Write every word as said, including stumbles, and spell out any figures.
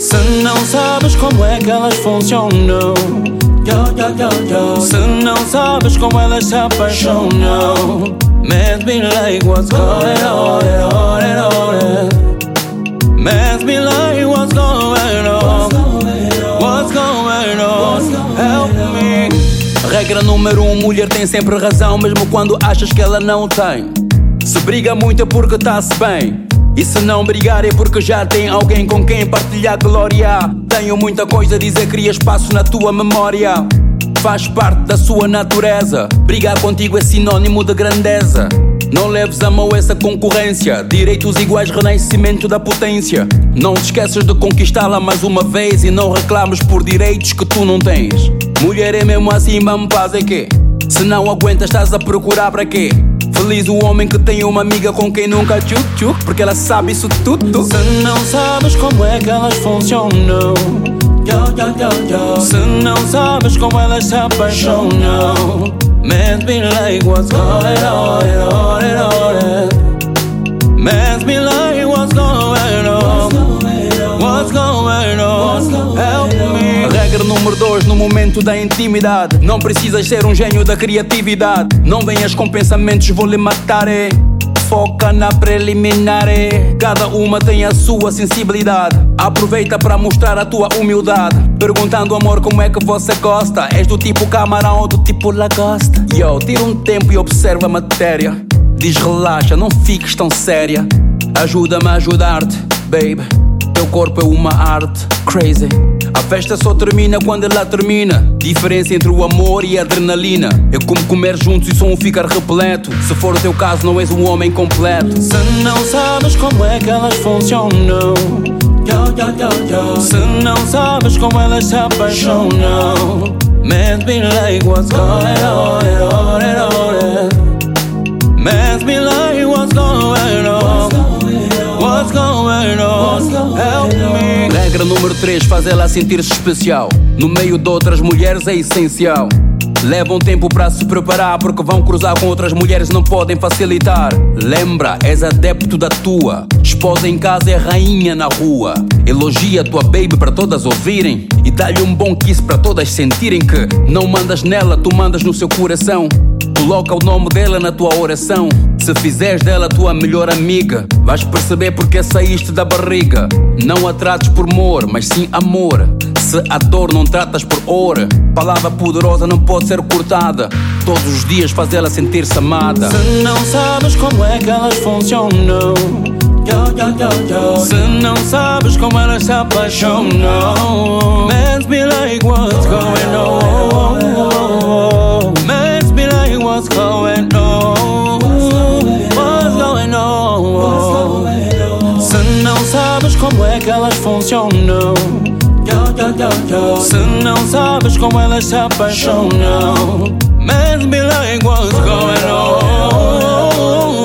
Se não sabes como é que elas funcionam, se não sabes como elas se apaixonam, Mad me like what's going on, on, on. Mad me like what's going on, what's going on, help me. Regra número um, mulher tem sempre razão, mesmo quando achas que ela não tem. Se briga muito é porque tá-se bem, e se não brigar é porque já tem alguém com quem partilhar glória. Tenho muita coisa a dizer, cria espaço na tua memória. Faz parte da sua natureza, brigar contigo é sinónimo de grandeza. Não leves a mão essa concorrência, direitos iguais, renascimento da potência. Não te esqueças de conquistá-la mais uma vez e não reclames por direitos que tu não tens. Mulher é mesmo assim, vamos fazer quê? Se não aguentas, estás a procurar para quê? Feliz o homem que tem uma amiga com quem nunca tchuc tchuc, porque ela sabe isso tudo. Se não sabes como é que elas funcionam, se não sabes como elas se apaixonam, Mad me like what's going on, on, on. Mad me like what's going on, what's going on, help me. Regra número dois, no momento da intimidade, não precisas ser um gênio da criatividade. Não venhas com pensamentos, vou lhe matar, é. Foca na preliminar, é. Cada uma tem a sua sensibilidade. Aproveita para mostrar a tua humildade, perguntando, amor, como é que você gosta? És do tipo camarão ou do tipo lagosta? Yo, tira um tempo e observa a matéria. Diz relaxa, não fiques tão séria. Ajuda-me a ajudar-te, baby. Teu corpo é uma arte, crazy. A festa só termina quando ela termina. Diferença entre o amor e a adrenalina é como comer juntos e só um ficar repleto. Se for o teu caso, não és um homem completo. Se não sabes como é que elas funcionam, se não sabes como elas se apaixonam, Mad me like what's going on, on, on. Mad me like what's going on, what's going on, help me. Regra número três, faz ela sentir-se especial. No meio de outras mulheres é essencial. Levam tempo para se preparar, porque vão cruzar com outras mulheres, não podem facilitar. Lembra, és adepto da tua esposa em casa, é rainha na rua. Elogia a tua baby para todas ouvirem, e dá-lhe um bom kiss para todas sentirem que não mandas nela, tu mandas no seu coração. Coloca o nome dela na tua oração. Se fizeres dela tua melhor amiga, vais perceber porque saíste da barriga. Não a trates por amor, mas sim amor. Se a dor não tratas por hora, palavra poderosa não pode ser cortada. Todos os dias faz ela sentir-se amada. Se não sabes como é que elas funcionam, se não sabes como elas se apaixonam, Mad me like what's going on, Mad me like what's going on, what's going on. Se não sabes como é que elas funcionam, se não sabes como elas se apaixonam, Mad me like what's going on.